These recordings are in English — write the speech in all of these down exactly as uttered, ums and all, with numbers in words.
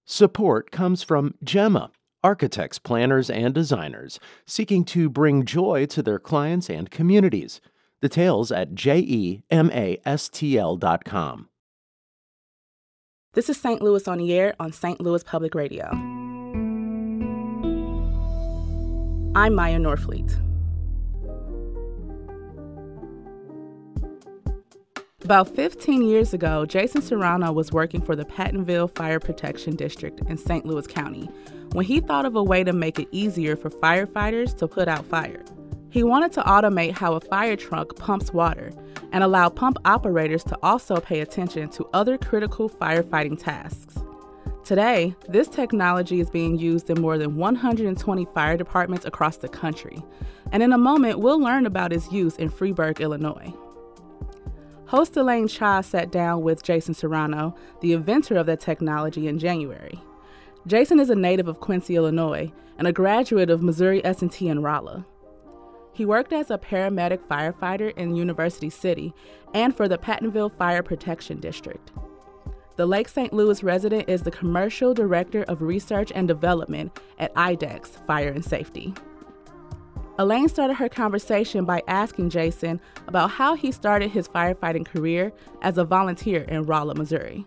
Support comes from Gemma, architects, planners, and designers seeking to bring joy to their clients and communities. Details at gemastl dot com. This is Saint Louis on the Air on Saint Louis Public Radio. I'm Maya Norfleet. About fifteen years ago, Jason Serrano was working for the Pattonville Fire Protection District in Saint Louis County when he thought of a way to make it easier for firefighters to put out fire. He wanted to automate how a fire truck pumps water and allow pump operators to also pay attention to other critical firefighting tasks. Today, this technology is being used in more than one hundred twenty fire departments across the country, and in a moment, we'll learn about its use in Freeburg, Illinois. Host Elaine Cha sat down with Jason Serrano, the inventor of that technology, in January. Jason is a native of Quincy, Illinois, and a graduate of Missouri S and T in Rolla. He worked as a paramedic firefighter in University City and for the Pattonville Fire Protection District. The Lake Saint Louis resident is the Commercial Director of Research and Development at I DEX Fire and Safety. Elaine started her conversation by asking Jason about how he started his firefighting career as a volunteer in Rolla, Missouri.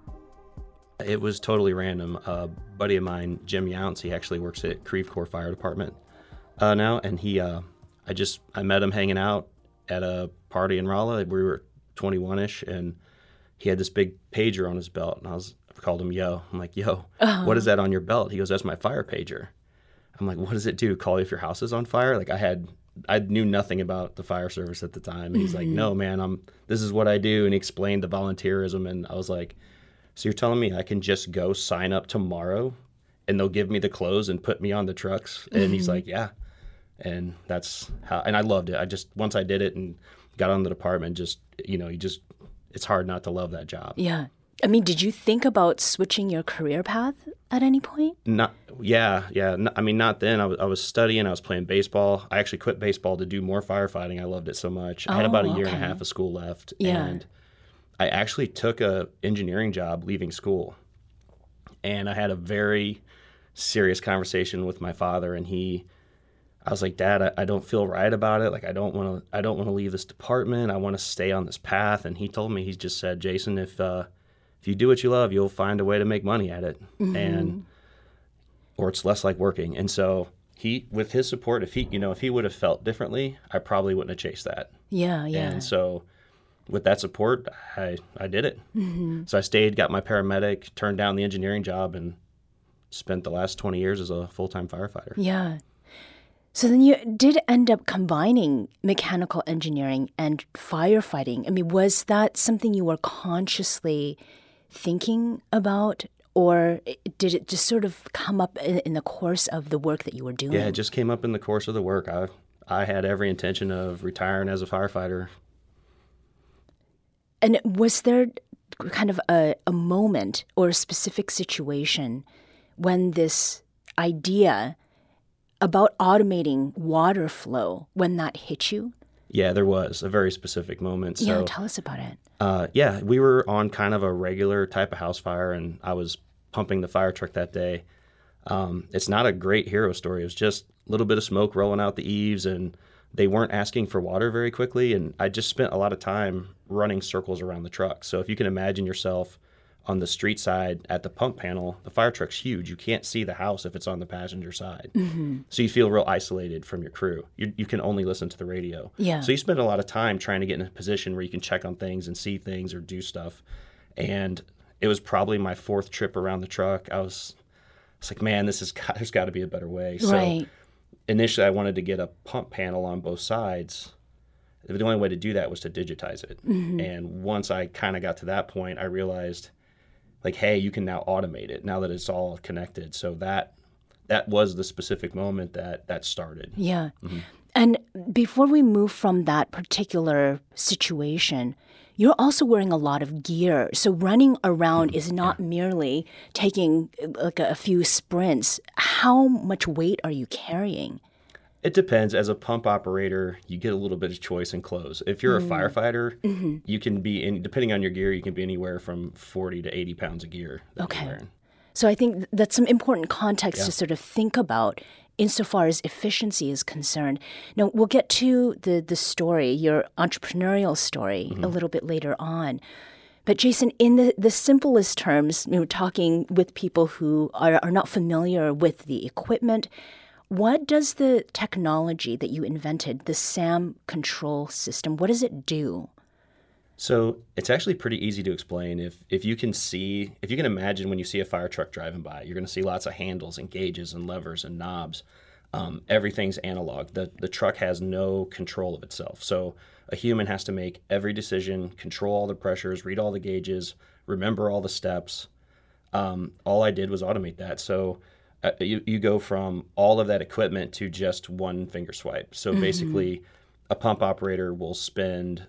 It was totally random. A buddy of mine, Jim Younts, he actually works at Creve Coeur Fire Department uh, now, and he, uh, I just, I met him hanging out at a party in Rolla. We were twenty-one-ish, and he had this big pager on his belt, and I was I called him Yo. I'm like, Yo, uh-huh. What is that on your belt? He goes, that's my fire pager. I'm like, what does it do? Call you if your house is on fire? Like I had, I knew nothing about the fire service at the time. And he's mm-hmm. like, no, man, I'm, this is what I do. And he explained the volunteerism. And I was like, so you're telling me I can just go sign up tomorrow and they'll give me the clothes and put me on the trucks? And mm-hmm. he's like, yeah. And that's how, and I loved it. I just, once I did it and got on the department, just, you know, you just, it's hard not to love that job. Yeah. I mean, did you think about switching your career path at any point? Not, yeah, yeah. No, I mean, not then. I was, I was studying. I was playing baseball. I actually quit baseball to do more firefighting. I loved it so much. Oh, I had about a year okay. and a half of school left. Yeah. And I actually took a engineering job leaving school. And I had a very serious conversation with my father. And he, I was like, Dad, I, I don't feel right about it. Like, I don't want to, I don't want to leave this department. I want to stay on this path. And he told me, he just said, Jason, if, uh, if you do what you love, you'll find a way to make money at it, mm-hmm. and or it's less like working. And so he, with his support, if he, you know, if he would have felt differently, I probably wouldn't have chased that. Yeah, yeah. And so, with that support, I I did it. Mm-hmm. So I stayed, got my paramedic, turned down the engineering job, and spent the last twenty years as a full time firefighter. Yeah. So then you did end up combining mechanical engineering and firefighting. I mean, was that something you were consciously thinking about, or did it just sort of come up in, in the course of the work that you were doing? Yeah, it just came up in the course of the work. I I had every intention of retiring as a firefighter. And was there kind of a, a moment or a specific situation when this idea about automating water flow, when that hit you? Yeah, there was a very specific moment. So, yeah, tell us about it. Uh, yeah, we were on kind of a regular type of house fire, and I was pumping the fire truck that day. Um, it's not a great hero story. It was just a little bit of smoke rolling out the eaves, and they weren't asking for water very quickly. And I just spent a lot of time running circles around the truck. So if you can imagine yourself on the street side at the pump panel, the fire truck's huge. You can't see the house if it's on the passenger side. Mm-hmm. So you feel real isolated from your crew. You, you can only listen to the radio. Yeah. So you spend a lot of time trying to get in a position where you can check on things and see things or do stuff. And it was probably my fourth trip around the truck. I was, I was like, man, this is there's got to be a better way. So right. Initially, I wanted to get a pump panel on both sides. The only way to do that was to digitize it. Mm-hmm. And once I kind of got to that point, I realized, like, hey, you can now automate it now that it's all connected. So that that was the specific moment that that started. Yeah. Mm-hmm. And before we move from that particular situation, you're also wearing a lot of gear. So running around is not merely taking like a, a few sprints. How much weight are you carrying? It depends. As a pump operator, you get a little bit of choice in clothes. If you're mm. a firefighter, mm-hmm. you can be, in, depending on your gear, you can be anywhere from forty to eighty pounds of gear that okay. you're wearing. So I think that's some important context Yeah. to sort of think about insofar as efficiency is concerned. Now, we'll get to the, the story, your entrepreneurial story, mm-hmm. a little bit later on. But Jason, in the, the simplest terms, we were talking with people who are, are not familiar with the equipment. What does the technology that you invented, the SAM control system, what does it do? So it's actually pretty easy to explain. If if you can see, if you can imagine when you see a fire truck driving by, you're going to see lots of handles and gauges and levers and knobs. Um, everything's analog. The the truck has no control of itself. So a human has to make every decision, control all the pressures, read all the gauges, remember all the steps. Um, all I did was automate that. So uh, you, you go from all of that equipment to just one finger swipe. So mm-hmm. basically, a pump operator will spend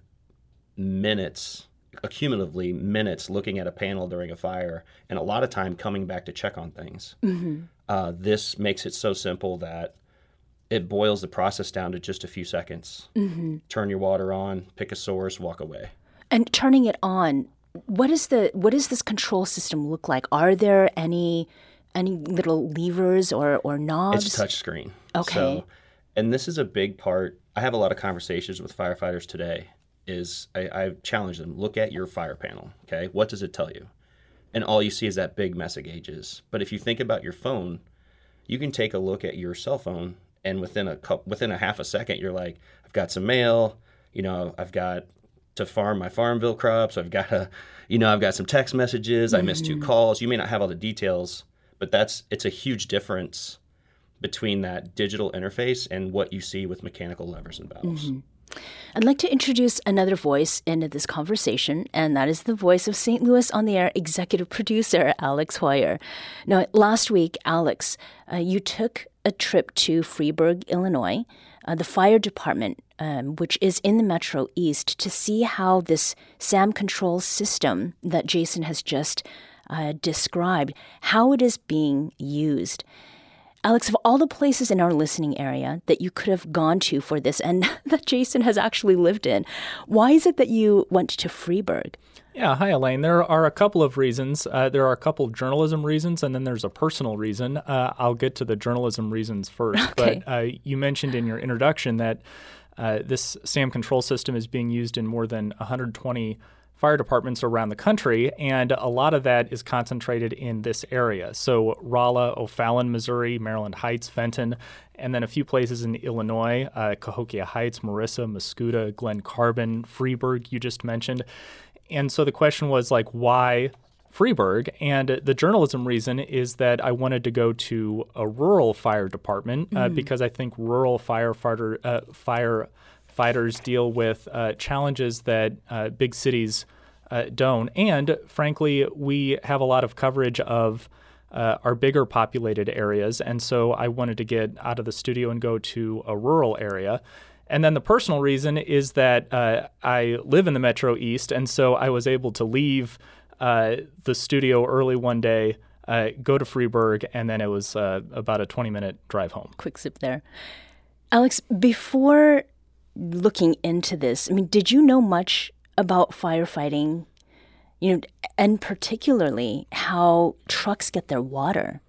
minutes, accumulatively minutes, looking at a panel during a fire, and a lot of time coming back to check on things. Mm-hmm. Uh, this makes it so simple that it boils the process down to just a few seconds. Mm-hmm. Turn your water on, pick a source, walk away. And turning it on, what is the what does this control system look like? Are there any any little levers or, or knobs? It's touch screen. Okay. So, and this is a big part. I have a lot of conversations with firefighters today. Is I, I challenge them, look at your fire panel, okay? What does it tell you? And all you see is that big mess of gauges. But if you think about your phone, you can take a look at your cell phone, and within a couple, within a half a second, you're like, I've got some mail, you know, I've got to farm my Farmville crops, I've got a, you know, I've got some text messages, mm-hmm. I missed two calls. You may not have all the details, but that's it's a huge difference between that digital interface and what you see with mechanical levers and valves. Mm-hmm. I'd like to introduce another voice into this conversation, and that is the voice of Saint Louis On the Air executive producer, Alex Hoyer. Now, last week, Alex, uh, you took a trip to Freeburg, Illinois, uh, the fire department, um, which is in the Metro East, to see how this SAM control system that Jason has just uh, described, how it is being used. Alex, of all the places in our listening area that you could have gone to for this and that Jason has actually lived in, why is it that you went to Freeburg? Yeah, hi, Elaine. There are a couple of reasons. Uh, there are a couple of journalism reasons, and then there's a personal reason. Uh, I'll get to the journalism reasons first. Okay. But uh, you mentioned in your introduction that uh, this SAM control system is being used in more than one hundred twenty fire departments around the country, and a lot of that is concentrated in this area. So Rolla, O'Fallon, Missouri, Maryland Heights, Fenton, and then a few places in Illinois, uh, Cahokia Heights, Marissa, Mascoutah, Glen Carbon, Freeburg, you just mentioned. And so the question was, like, why Freeburg? And the journalism reason is that I wanted to go to a rural fire department uh, mm. because I think rural firefighter uh, fire fighters deal with uh, challenges that uh, big cities uh, don't. And frankly, we have a lot of coverage of uh, our bigger populated areas. And so I wanted to get out of the studio and go to a rural area. And then the personal reason is that uh, I live in the Metro East. And so I was able to leave uh, the studio early one day, uh, go to Freeburg, and then it was uh, about a twenty minute drive home. Quick zip there. Alex, before looking into this, I mean, did you know much about firefighting, you know, and particularly how trucks get their water?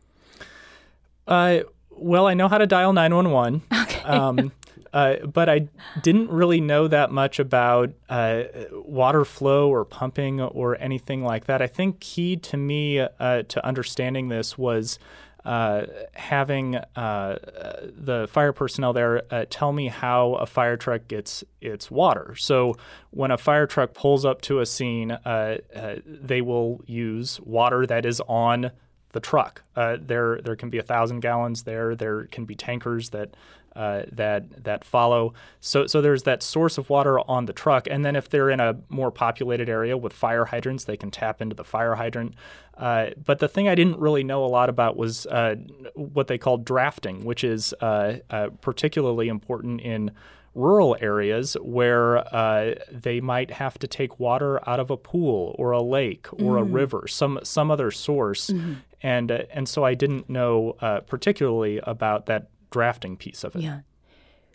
Uh, well, I know how to dial nine one one. Okay. Um, uh, but I didn't really know that much about uh, water flow or pumping or anything like that. I think key to me uh, to understanding this was Uh, having uh, the fire personnel there uh, tell me how a fire truck gets its water. So when a fire truck pulls up to a scene, uh, uh, they will use water that is on the truck. Uh, there, there can be a thousand gallons there. There can be tankers that uh, that that follow. So, so there's that source of water on the truck. And then if they're in a more populated area with fire hydrants, they can tap into the fire hydrant. Uh, but the thing I didn't really know a lot about was uh, what they call drafting, which is uh, uh, particularly important in rural areas where uh, they might have to take water out of a pool or a lake or mm. a river, some some other source. Mm-hmm. And uh, and so I didn't know uh, particularly about that drafting piece of it. Yeah.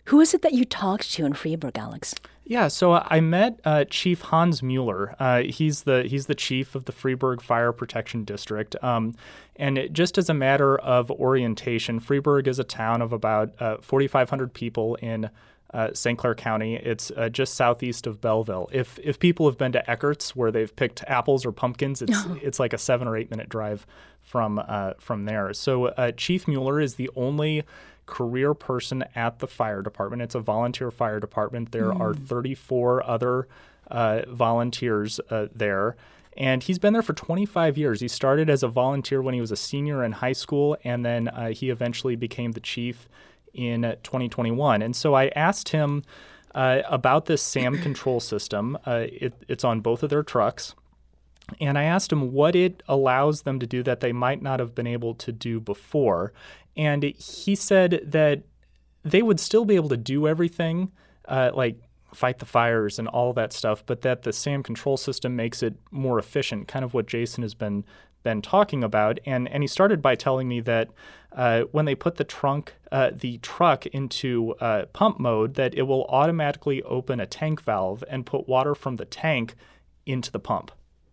Who is it that you talked to in Freeburg, Alex? Yeah, so I met uh, Chief Hans Mueller. Uh, he's the he's the chief of the Freeburg Fire Protection District. Um, and it, just as a matter of orientation, Freeburg is a town of about uh, forty-five hundred people in uh, Saint Clair County. It's uh, just southeast of Belleville. If if people have been to Eckert's, where they've picked apples or pumpkins, it's it's like a seven or eight minute drive from uh, from there. So uh, Chief Mueller is the only career person at the fire department. It's a volunteer fire department. There mm. are thirty-four other uh, volunteers uh, there. And he's been there for twenty-five years. He started as a volunteer when he was a senior in high school, and then uh, he eventually became the chief in twenty twenty-one. And so I asked him uh, about this SAM control system. Uh, it, it's on both of their trucks. And I asked him what it allows them to do that they might not have been able to do before. And he said that they would still be able to do everything, uh, like fight the fires and all that stuff, but that the SAM control system makes it more efficient, kind of what Jason has been been talking about. And and he started by telling me that uh, when they put the trunk, uh, the truck into uh, pump mode, that it will automatically open a tank valve and put water from the tank into the pump.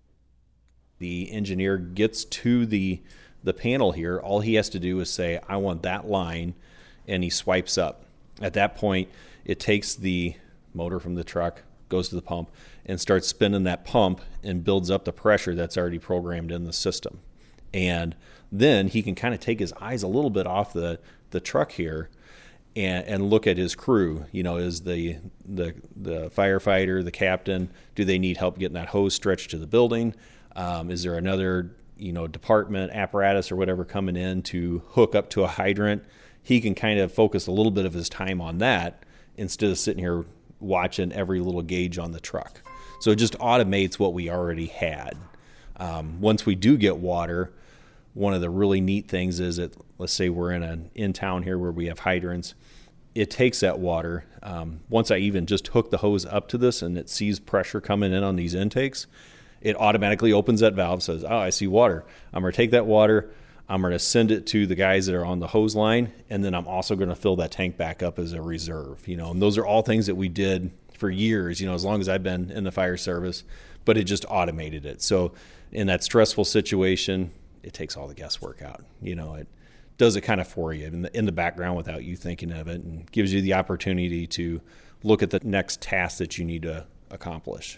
The engineer gets to the the panel here. All he has to do is say, I want that line, and he swipes up. At that point, it takes the motor from the truck, goes to the pump, and starts spinning that pump and builds up the pressure that's already programmed in the system. And then he can kind of take his eyes a little bit off the, the truck here and, and look at his crew. You know, is the, the the firefighter, the captain, do they need help getting that hose stretched to the building? Um, is there another, you know, department, apparatus or whatever coming in to hook up to a hydrant? He can kind of focus a little bit of his time on that instead of sitting here watching every little gauge on the truck. So it just automates what we already had. Um, once we do get water, one of the really neat things is that, let's say we're in an in town here where we have hydrants, it takes that water. Um, once I even just hook the hose up to this and it sees pressure coming in on these intakes, it automatically opens that valve, says, oh, I see water. I'm going to take that water, I'm going to send it to the guys that are on the hose line, and then I'm also going to fill that tank back up as a reserve. You know, and those are all things that we did for years, you know, as long as I've been in the fire service, but it just automated it. So in that stressful situation, it takes all the guesswork out. You know, it does it kind of for you in the, in the background without you thinking of it, and gives you the opportunity to look at the next task that you need to accomplish.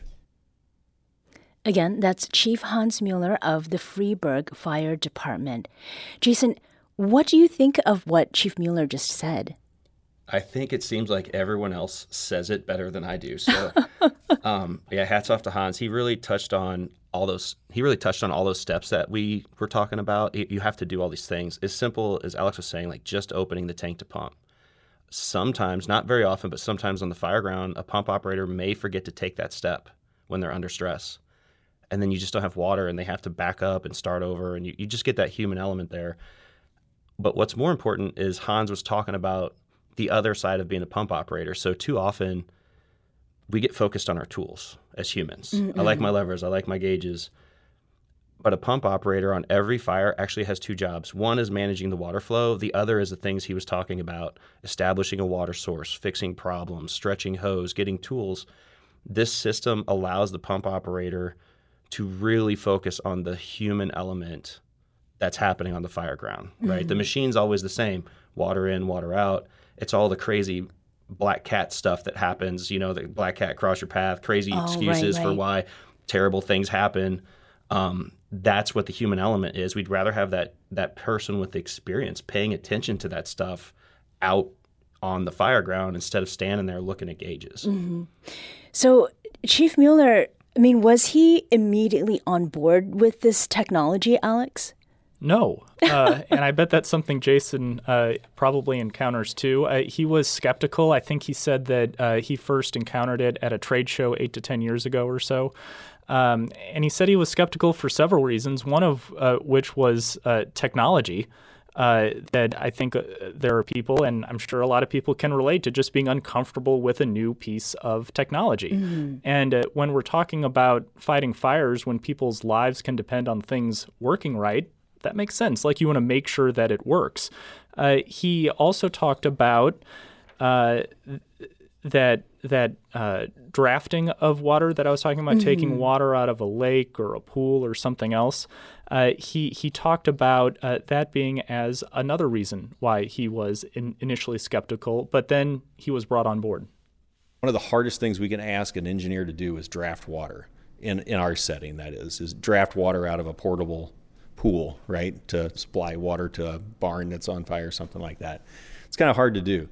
Again, that's Chief Hans Mueller of the Freeburg Fire Department. Jason, what do you think of what Chief Mueller just said? I think it seems like everyone else says it better than I do. So, um, yeah, hats off to Hans. He really touched on all those. He really touched on all those steps that we were talking about. You have to do all these things. As simple as Alex was saying, like just opening the tank to pump. Sometimes, not very often, but sometimes on the fire ground, a pump operator may forget to take that step when they're under stress. And then you just don't have water and they have to back up and start over, and you, you just get that human element there. But what's more important is Hans was talking about the other side of being a pump operator. So too often we get focused on our tools as humans. Mm-mm. I like my levers, I like my gauges. But a pump operator on every fire actually has two jobs. One is managing the water flow. The other is the things he was talking about, establishing a water source, fixing problems, stretching hose, getting tools. This system allows the pump operator to really focus on the human element that's happening on the fire ground, right? Mm-hmm. The machine's always the same, water in, water out. It's all the crazy black cat stuff that happens, you know, the black cat cross your path, crazy oh, excuses right, for right. why terrible things happen. Um, that's what the human element is. We'd rather have that that person with experience paying attention to that stuff out on the fire ground instead of standing there looking at gauges. Mm-hmm. So Chief Mueller, I mean, was he immediately on board with this technology, Alex? No. Uh, and I bet that's something Jason uh, probably encounters too. Uh, he was skeptical. I think he said that uh, he first encountered it at a trade show eight to ten years ago or so. Um, and he said he was skeptical for several reasons, one of uh, which was uh, technology. Uh, that I think uh, there are people, and I'm sure a lot of people can relate to, just being uncomfortable with a new piece of technology. Mm-hmm. And uh, when we're talking about fighting fires, when people's lives can depend on things working right, that makes sense. Like, you want to make sure that it works. Uh, he also talked about uh, that that uh, drafting of water that I was talking about, mm-hmm. taking water out of a lake or a pool or something else, uh, he he talked about uh, that being as another reason why he was in, initially skeptical, but then he was brought on board. One of the hardest things we can ask an engineer to do is draft water. In in our setting, that is, is draft water out of a portable pool, right, to supply water to a barn that's on fire, something like that. It's kind of hard to do.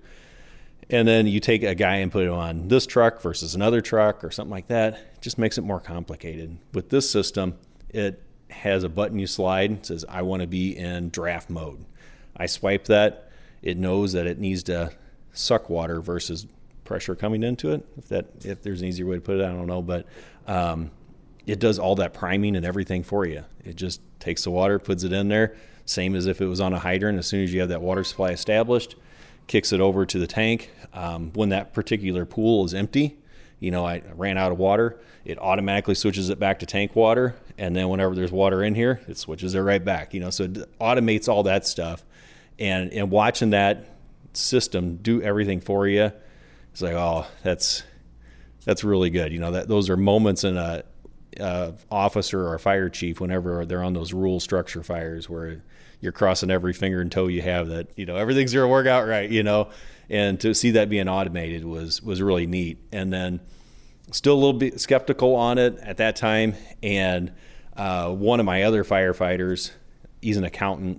And then you take a guy and put him on this truck versus another truck or something like that. It just makes it more complicated. With this system, it has a button you slide. It says, I want to be in draft mode. I swipe that. It knows that it needs to suck water versus pressure coming into it. If that, if there's an easier way to put it, I don't know. But um, it does all that priming and everything for you. It just takes the water, puts it in there, same as if it was on a hydrant. As soon as you have that water supply established, kicks it over to the tank. Um, when that particular pool is empty, you know, I ran out of water, it automatically switches it back to tank water. And then whenever there's water in here, it switches it right back, you know, so it automates all that stuff. And, and watching that system do everything for you, it's like, oh, that's, that's really good. You know, that those are moments in a, a officer or a fire chief whenever they're on those rural structure fires where you're crossing every finger and toe you have that, you know, everything's going to work out right, you know, and to see that being automated was, was really neat. And then still a little bit skeptical on it at that time. And uh, one of my other firefighters, he's an accountant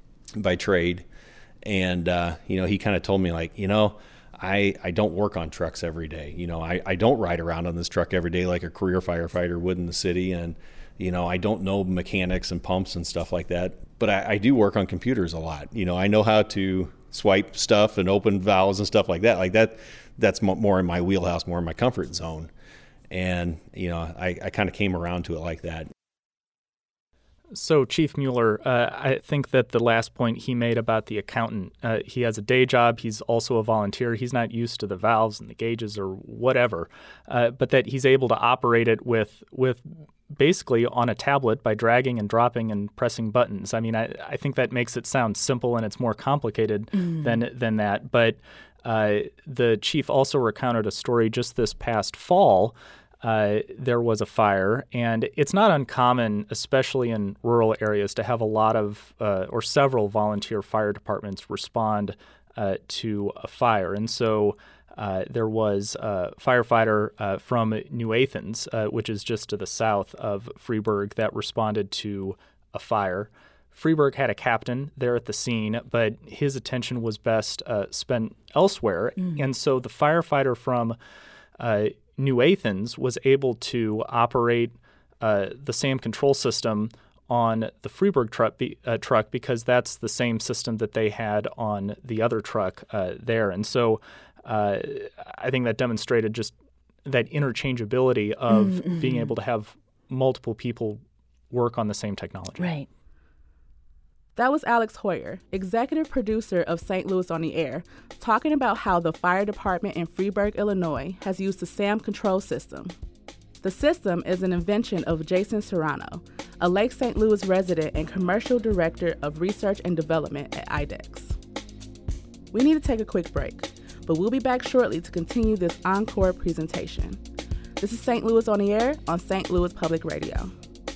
by trade. And, uh, you know, he kind of told me like, you know, I, I don't work on trucks every day. You know, I, I don't ride around on this truck every day like a career firefighter would in the city. And, you know, I don't know mechanics and pumps and stuff like that. But I, I do work on computers a lot. You know, I know how to swipe stuff and open valves and stuff like that. Like that, that's more in my wheelhouse, more in my comfort zone. And, you know, I, I kind of came around to it like that. So, Chief Mueller, uh, I think that the last point he made about the accountant, uh, he has a day job. He's also a volunteer. He's not used to the valves and the gauges or whatever, uh, but that he's able to operate it with with basically on a tablet by dragging and dropping and pressing buttons. I mean, I, I think that makes it sound simple, and it's more complicated mm. than than that. But uh, the chief also recounted a story just this past fall. Uh, there was a fire, and it's not uncommon, especially in rural areas, to have a lot of uh, or several volunteer fire departments respond uh, to a fire. And so uh, there was a firefighter uh, from New Athens, uh, which is just to the south of Freeburg, that responded to a fire. Freeburg had a captain there at the scene, but his attention was best uh, spent elsewhere. Mm. And so the firefighter from uh, New Athens was able to operate uh, the SAM control system on the Freeburg truck, be, uh, truck because that's the same system that they had on the other truck uh, there. And so uh, I think that demonstrated just that interchangeability of mm-hmm. being able to have multiple people work on the same technology. Right. That was Alex Hoyer, executive producer of Saint Louis on the Air, talking about how the fire department in Freeburg, Illinois, has used the SAM control system. The system is an invention of Jason Serrano, a Lake Saint Louis resident and commercial director of research and development at I D E X. We need to take a quick break, but we'll be back shortly to continue this encore presentation. This is Saint Louis on the Air on Saint Louis Public Radio.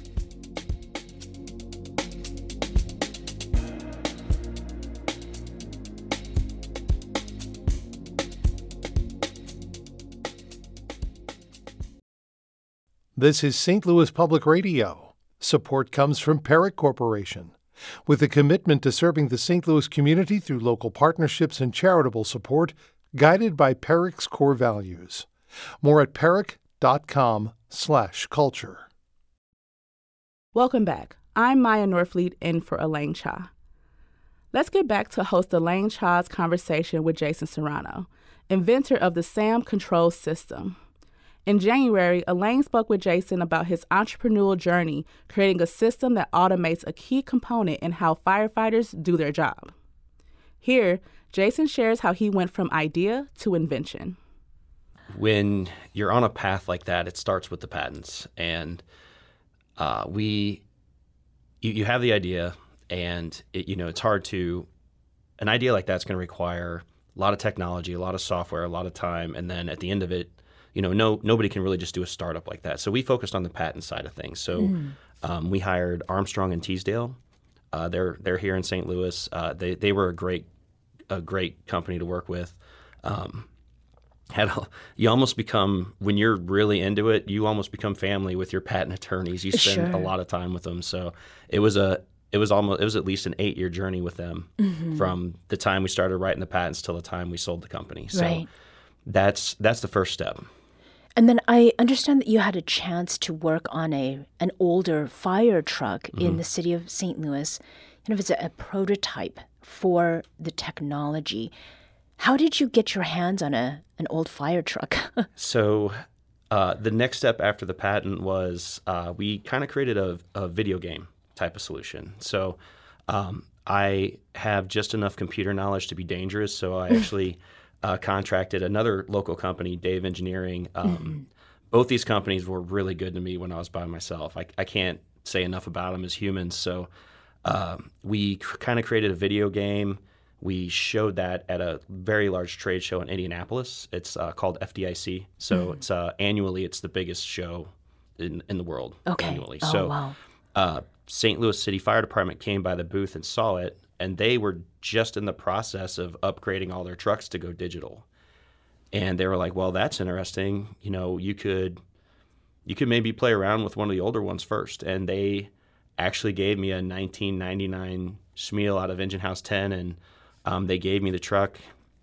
This is Saint Louis Public Radio. Support comes from Perrick Corporation. With a commitment to serving the Saint Louis community through local partnerships and charitable support, guided by Perrick's core values. More at perrick.com slash culture. Welcome back. I'm Maya Norfleet in for Elaine Cha. Let's get back to host Elaine Cha's conversation with Jason Serrano, inventor of the SAM control system. In January, Elaine spoke with Jason about his entrepreneurial journey creating a system that automates a key component in how firefighters do their job. Here, Jason shares how he went from idea to invention. When you're on a path like that, it starts with the patents. And uh, we, you, you have the idea, and it, you know it's hard to, an idea like that's going to require a lot of technology, a lot of software, a lot of time, and then at the end of it, you know, no nobody can really just do a startup like that. So we focused on the patent side of things. So mm. um, we hired Armstrong and Teasdale. Uh, they're they're here in Saint Louis. Uh, they they were a great a great company to work with. Um, had a, you almost become, when you're really into it, you almost become family with your patent attorneys. You spend Sure. a lot of time with them. So it was a it was almost it was at least an eight year journey with them mm-hmm. from the time we started writing the patents till the time we sold the company. So Right. that's that's the first step. And then I understand that you had a chance to work on a an older fire truck mm-hmm. in the city of Saint Louis. Kind of as a, a prototype for the technology. How did you get your hands on a an old fire truck? So uh, the next step after the patent was uh, we kind of created a, a video game type of solution. So um, I have just enough computer knowledge to be dangerous. So I actually uh, contracted another local company, Dave Engineering. Um, mm-hmm. Both these companies were really good to me when I was by myself. I, I can't say enough about them as humans. So uh, we cr- kind of created a video game. We showed that at a very large trade show in Indianapolis. It's uh, called F D I C. So mm. it's uh, annually, it's the biggest show in, in the world okay. annually. Oh, so wow. uh, Saint Louis City Fire Department came by the booth and saw it, and they were just in the process of upgrading all their trucks to go digital. And they were like, well, that's interesting. You know, you could you could maybe play around with one of the older ones first. And they actually gave me a nineteen ninety-nine Schmiel out of Engine House ten, and Um, they gave me the truck.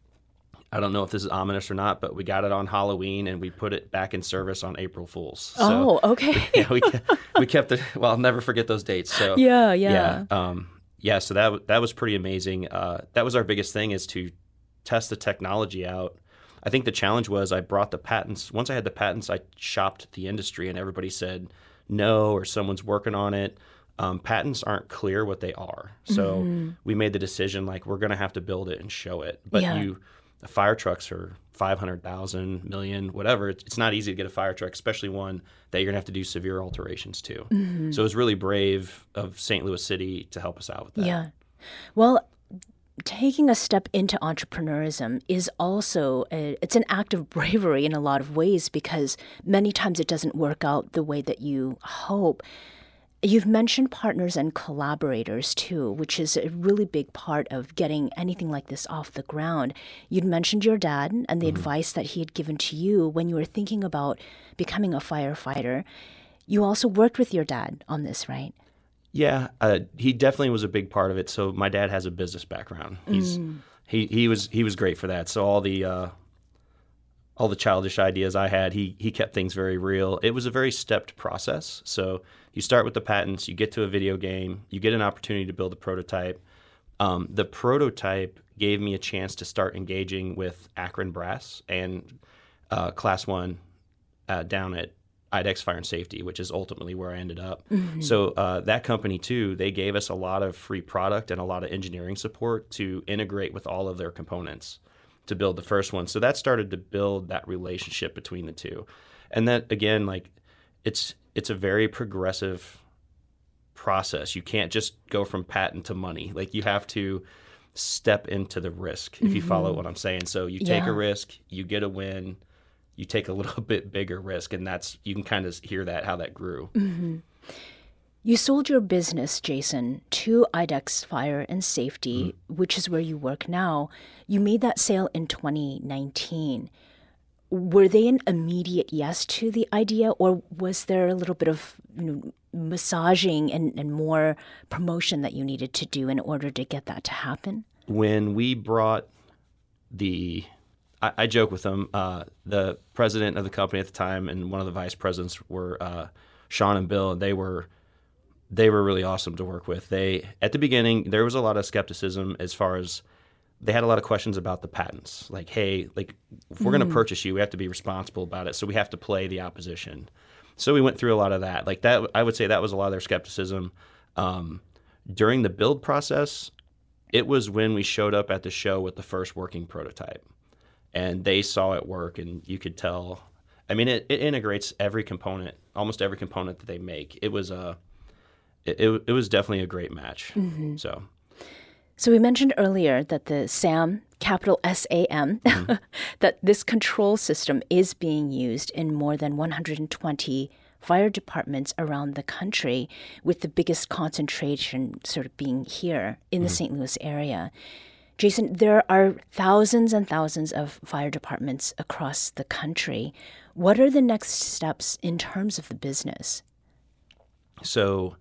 I don't know if this is ominous or not, but we got it on Halloween and we put it back in service on April Fools. So, oh, okay. yeah, we we kept it. Well, I'll never forget those dates. So yeah, yeah, yeah. Um, yeah. So that that was pretty amazing. Uh, that was our biggest thing, is to test the technology out. I think the challenge was I brought the patents. Once I had the patents, I shopped the industry, and everybody said no, or someone's working on it. Um, patents aren't clear what they are. So mm-hmm. we made the decision, like, we're going to have to build it and show it. But yeah. you, fire trucks are five hundred thousand, million, whatever. It's, it's not easy to get a fire truck, especially one that you're going to have to do severe alterations to. Mm-hmm. So it was really brave of Saint Louis City to help us out with that. Yeah. Well, taking a step into entrepreneurism is also, a, it's an act of bravery in a lot of ways, because many times it doesn't work out the way that you hope. You've mentioned partners and collaborators too, which is a really big part of getting anything like this off the ground. You'd mentioned your dad and the mm-hmm. advice that he had given to you when you were thinking about becoming a firefighter. You also worked with your dad on this, right? Yeah, uh, he definitely was a big part of it. So my dad has a business background. He's mm. he he was he was great for that. So all the uh, all the childish ideas I had, he he kept things very real. It was a very stepped process. So you start with the patents, you get to a video game, you get an opportunity to build a prototype. Um, the prototype gave me a chance to start engaging with Akron Brass and uh, Class One uh, down at I D E X Fire and Safety, which is ultimately where I ended up. Mm-hmm. So uh, that company too, they gave us a lot of free product and a lot of engineering support to integrate with all of their components to build the first one. So that started to build that relationship between the two. And that, again, like it's it's a very progressive process. You can't just go from patent to money. Like you have to step into the risk, if mm-hmm. you follow what I'm saying. So you take yeah. a risk, you get a win, you take a little bit bigger risk, and that's, you can kind of hear that, how that grew. Mm-hmm. You sold your business, Jason, to I D E X Fire and Safety, mm-hmm. which is where you work now. You made that sale in twenty nineteen. Were they an immediate yes to the idea, or was there a little bit of, you know, massaging and, and more promotion that you needed to do in order to get that to happen? When we brought the, I, I joke with them, uh, the president of the company at the time and one of the vice presidents were uh, Sean and Bill, and they were they were really awesome to work with. They, at the beginning, there was a lot of skepticism as far as they had a lot of questions about the patents. Like, hey, like if we're mm. going to purchase you, we have to be responsible about it. So we have to play the opposition. So we went through a lot of that. Like that, I would say that was a lot of their skepticism. Um, during the build process, it was when we showed up at the show with the first working prototype. And they saw it work, and you could tell. I mean, it, it integrates every component, almost every component that they make. It was a, it, it, it was definitely a great match. Mm-hmm. So. So we mentioned earlier that the SAM capital S A M, mm-hmm. that this control system is being used in more than one hundred twenty fire departments around the country, with the biggest concentration sort of being here in the mm-hmm. Saint Louis area. Jason, there are thousands and thousands of fire departments across the country. What are the next steps in terms of the business? So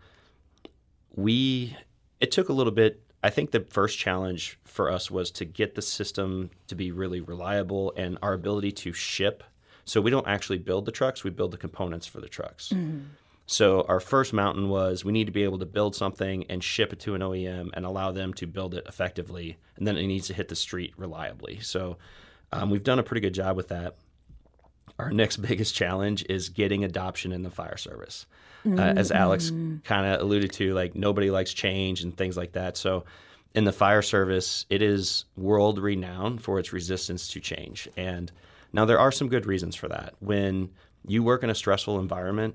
we, it took a little bit. I think the first challenge for us was to get the system to be really reliable and our ability to ship. So we don't actually build the trucks, we build the components for the trucks. Mm-hmm. So our first mountain was we need to be able to build something and ship it to an O E M and allow them to build it effectively, and then it needs to hit the street reliably. So um, we've done a pretty good job with that. Our next biggest challenge is getting adoption in the fire service. Mm-hmm. Uh, as Alex kind of alluded to, like nobody likes change and things like that. So in the fire service, it is world renowned for its resistance to change. And now there are some good reasons for that. When you work in a stressful environment,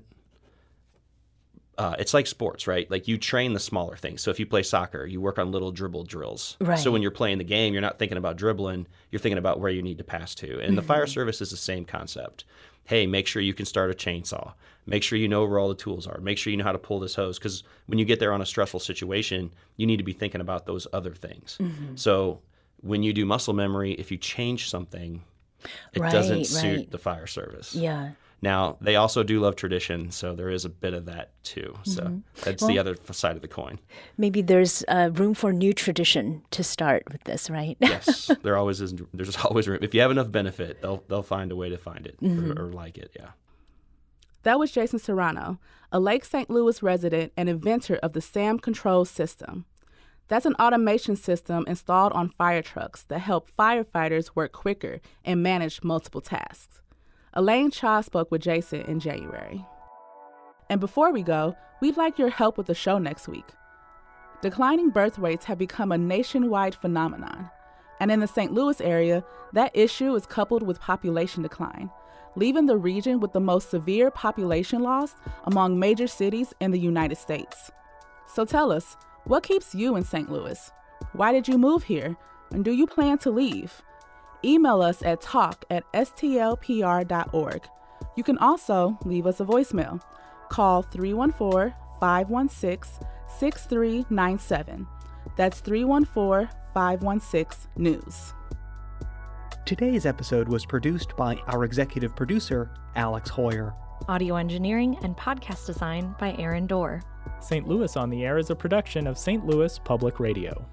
Uh, it's like sports, right? Like you train the smaller things. So if you play soccer, you work on little dribble drills. Right. So when you're playing the game, you're not thinking about dribbling. You're thinking about where you need to pass to. And mm-hmm. the fire service is the same concept. Hey, make sure you can start a chainsaw. Make sure you know where all the tools are. Make sure you know how to pull this hose. Because when you get there on a stressful situation, you need to be thinking about those other things. Mm-hmm. So when you do muscle memory, if you change something, it right, doesn't suit right. the fire service. Yeah. Now, they also do love tradition, so there is a bit of that, too. So mm-hmm. that's well, the other side of the coin. Maybe there's uh, room for new tradition to start with this, right? Yes, there always is. There's always room. If you have enough benefit, they'll they'll find a way to find it mm-hmm. or, or like it, yeah. That was Jason Serrano, a Lake Saint Louis resident and inventor of the SAM Control System. That's an automation system installed on fire trucks that help firefighters work quicker and manage multiple tasks. Elaine Cha spoke with Jason in January. And before we go, we'd like your help with the show next week. Declining birth rates have become a nationwide phenomenon. And in the Saint Louis area, that issue is coupled with population decline, leaving the region with the most severe population loss among major cities in the United States. So tell us, what keeps you in Saint Louis? Why did you move here? And do you plan to leave? Email us at talk at s t l p r dot org. You can also leave us a voicemail. Call three one four, five one six, six three nine seven. That's three one four, five one six, news. Today's episode was produced by our executive producer, Alex Hoyer. Audio engineering and podcast design by Aaron Dorr. Saint Louis on the Air is a production of Saint Louis Public Radio.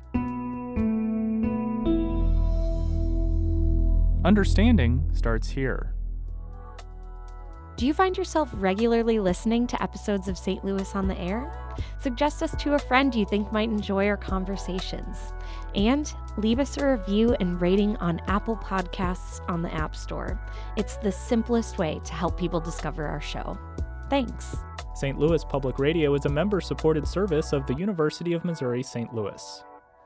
Understanding starts here. Do you find yourself regularly listening to episodes of Saint Louis on the Air? Suggest us to a friend you think might enjoy our conversations. And leave us a review and rating on Apple Podcasts on the App Store. It's the simplest way to help people discover our show. Thanks. Saint Louis Public Radio is a member-supported service of the University of Missouri Saint Louis.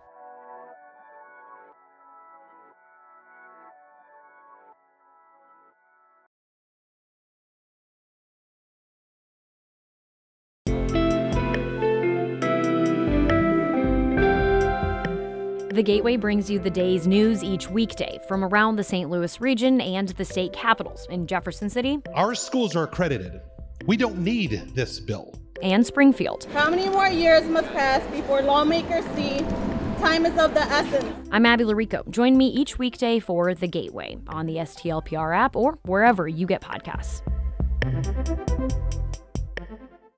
The Gateway brings you the day's news each weekday from around the Saint Louis region and the state capitals in Jefferson City. Our schools are accredited. We don't need this bill. And Springfield. How many more years must pass before lawmakers see time is of the essence? I'm Abby Larico. Join me each weekday for The Gateway on the S T L P R app or wherever you get podcasts.